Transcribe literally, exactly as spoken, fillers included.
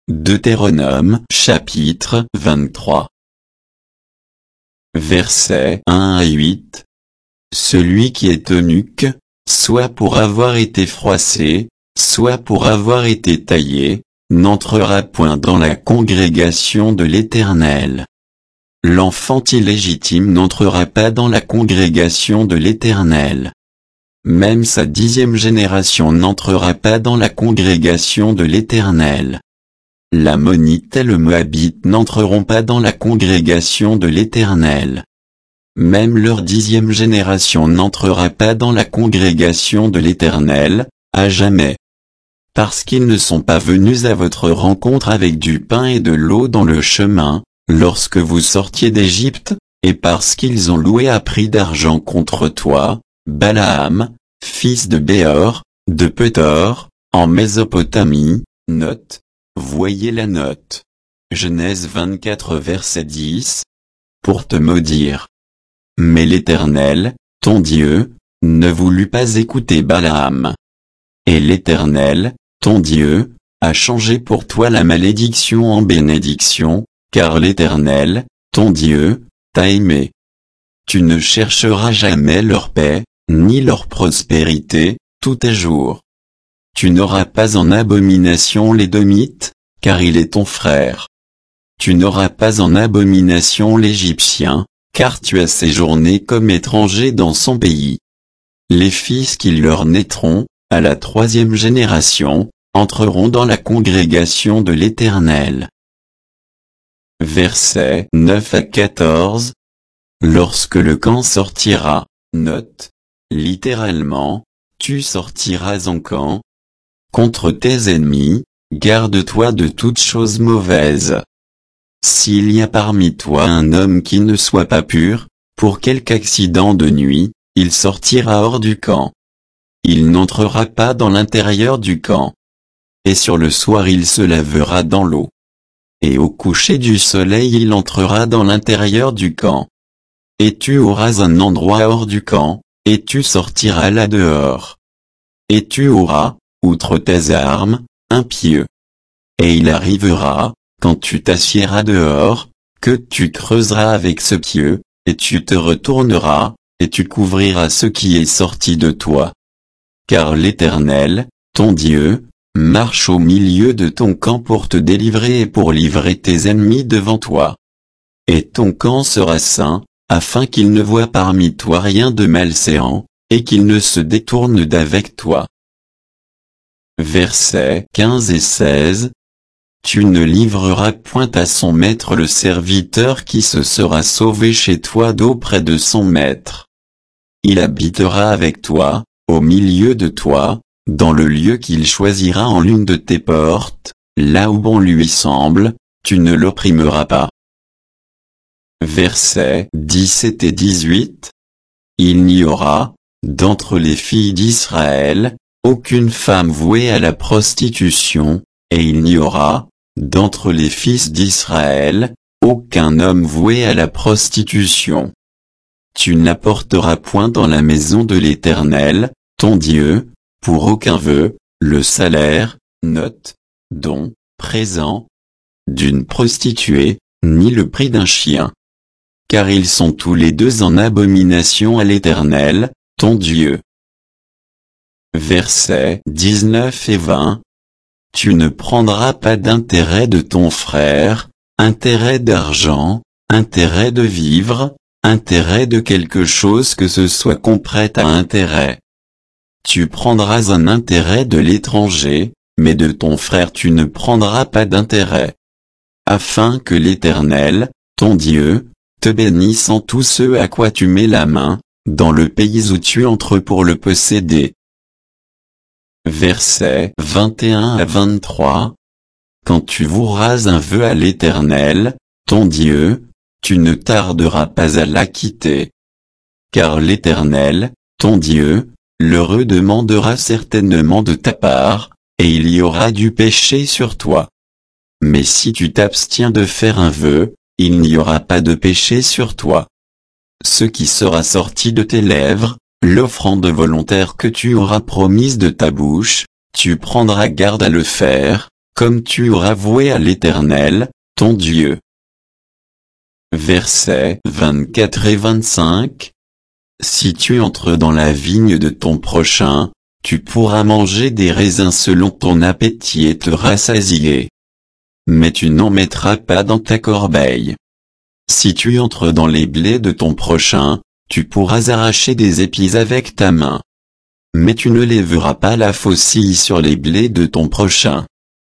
Deutéronome chapitre vingt-trois. Versets un à huit. Celui qui est eunuque, soit pour avoir été froissé, soit pour avoir été taillé, n'entrera point dans la congrégation de l'Éternel. L'enfant illégitime n'entrera pas dans la congrégation de l'Éternel. Même sa dixième génération n'entrera pas dans la congrégation de l'Éternel. L'Ammonite et le Moabite n'entreront pas dans la congrégation de l'Éternel. Même leur dixième génération n'entrera pas dans la congrégation de l'Éternel, à jamais. Parce qu'ils ne sont pas venus à votre rencontre avec du pain et de l'eau dans le chemin, lorsque vous sortiez d'Égypte, et parce qu'ils ont loué à prix d'argent contre toi, Balaam, fils de Béor, de Petor, en Mésopotamie. Note. Voyez la note. Genèse vingt-quatre verset dix. Pour te maudire. Mais l'Éternel, ton Dieu, ne voulut pas écouter Balaam. Et l'Éternel, ton Dieu, a changé pour toi la malédiction en bénédiction, car l'Éternel, ton Dieu, t'a aimé. Tu ne chercheras jamais leur paix, ni leur prospérité, tous tes jours. Tu n'auras pas en abomination l'Édomite, car il est ton frère. Tu n'auras pas en abomination l'Égyptien, car tu as séjourné comme étranger dans son pays. Les fils qui leur naîtront, à la troisième génération, entreront dans la congrégation de l'Éternel. Versets neuf à quatorze. Lorsque le camp sortira, note, littéralement, tu sortiras en camp, contre tes ennemis, garde-toi de toute chose mauvaise. S'il y a parmi toi un homme qui ne soit pas pur, pour quelque accident de nuit, il sortira hors du camp. Il n'entrera pas dans l'intérieur du camp. Et sur le soir il se lavera dans l'eau. Et au coucher du soleil il entrera dans l'intérieur du camp. Et tu auras un endroit hors du camp, et tu sortiras là dehors. Et tu auras, outre tes armes, un pieu. Et il arrivera, quand tu t'assiéras dehors, que tu creuseras avec ce pieu, et tu te retourneras, et tu couvriras ce qui est sorti de toi. Car l'Éternel, ton Dieu, marche au milieu de ton camp pour te délivrer et pour livrer tes ennemis devant toi. Et ton camp sera saint, afin qu'il ne voie parmi toi rien de malséant, et qu'il ne se détourne d'avec toi. Versets quinze et seize. Tu ne livreras point à son maître le serviteur qui se sera sauvé chez toi d'auprès de son maître. Il habitera avec toi, au milieu de toi, dans le lieu qu'il choisira en l'une de tes portes, là où bon lui semble, tu ne l'opprimeras pas. Versets dix-sept et dix-huit. Il n'y aura, d'entre les filles d'Israël, aucune femme vouée à la prostitution, et il n'y aura, d'entre les fils d'Israël, aucun homme voué à la prostitution. Tu n'apporteras point dans la maison de l'Éternel, ton Dieu, pour aucun vœu, le salaire, note, don, présent, d'une prostituée, ni le prix d'un chien. Car ils sont tous les deux en abomination à l'Éternel, ton Dieu. Versets dix-neuf et vingt. Tu ne prendras pas d'intérêt de ton frère, intérêt d'argent, intérêt de vivre, intérêt de quelque chose que ce soit qu'on prête à intérêt. Tu prendras un intérêt de l'étranger, mais de ton frère tu ne prendras pas d'intérêt. Afin que l'Éternel, ton Dieu, te bénisse en tout ce à quoi tu mets la main, dans le pays où tu entres pour le posséder. Versets vingt et un à vingt-trois. Quand tu voueras un vœu à l'Éternel, ton Dieu, tu ne tarderas pas à l'acquitter. Car l'Éternel, ton Dieu, le redemandera certainement de ta part, et il y aura du péché sur toi. Mais si tu t'abstiens de faire un vœu, il n'y aura pas de péché sur toi. Ce qui sera sorti de tes lèvres, l'offrande volontaire que tu auras promise de ta bouche, tu prendras garde à le faire, comme tu auras voué à l'Éternel, ton Dieu. Versets vingt-quatre et vingt-cinq. Si tu entres dans la vigne de ton prochain, tu pourras manger des raisins selon ton appétit et te rassasier. Mais tu n'en mettras pas dans ta corbeille. Si tu entres dans les blés de ton prochain, tu pourras arracher des épis avec ta main. Mais tu ne lèveras pas la faucille sur les blés de ton prochain.